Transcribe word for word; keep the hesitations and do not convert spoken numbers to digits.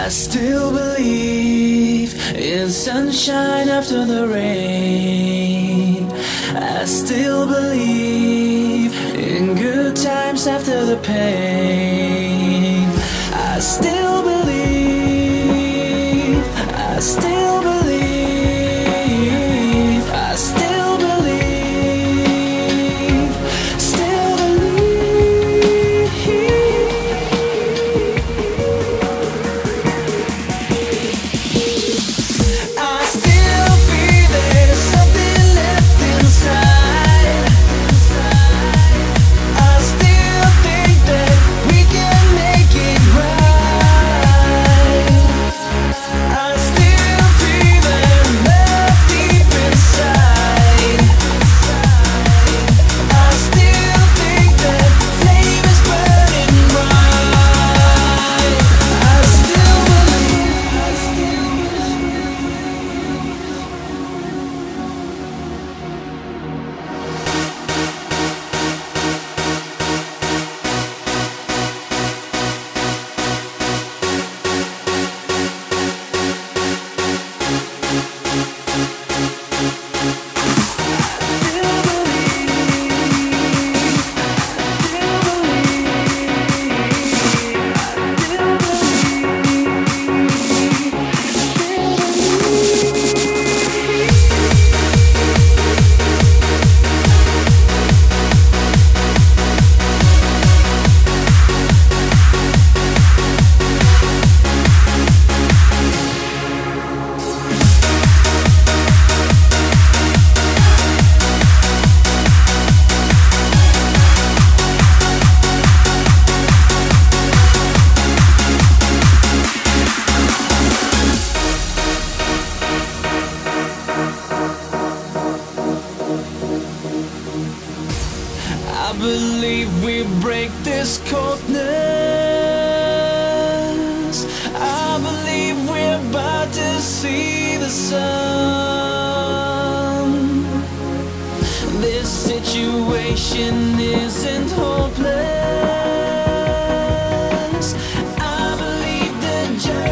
I still believe in sunshine after the rain. I still believe in good times after the pain. I still believe, I still believe, I still believe, still believe. I still feel there's something left inside. I still think that we can make it right. I still feel that love deep inside. I still think that flame is burning bright. I still believe, I still I believe we break this coldness. I believe we're about to see the sun. This situation isn't hopeless. I believe the journey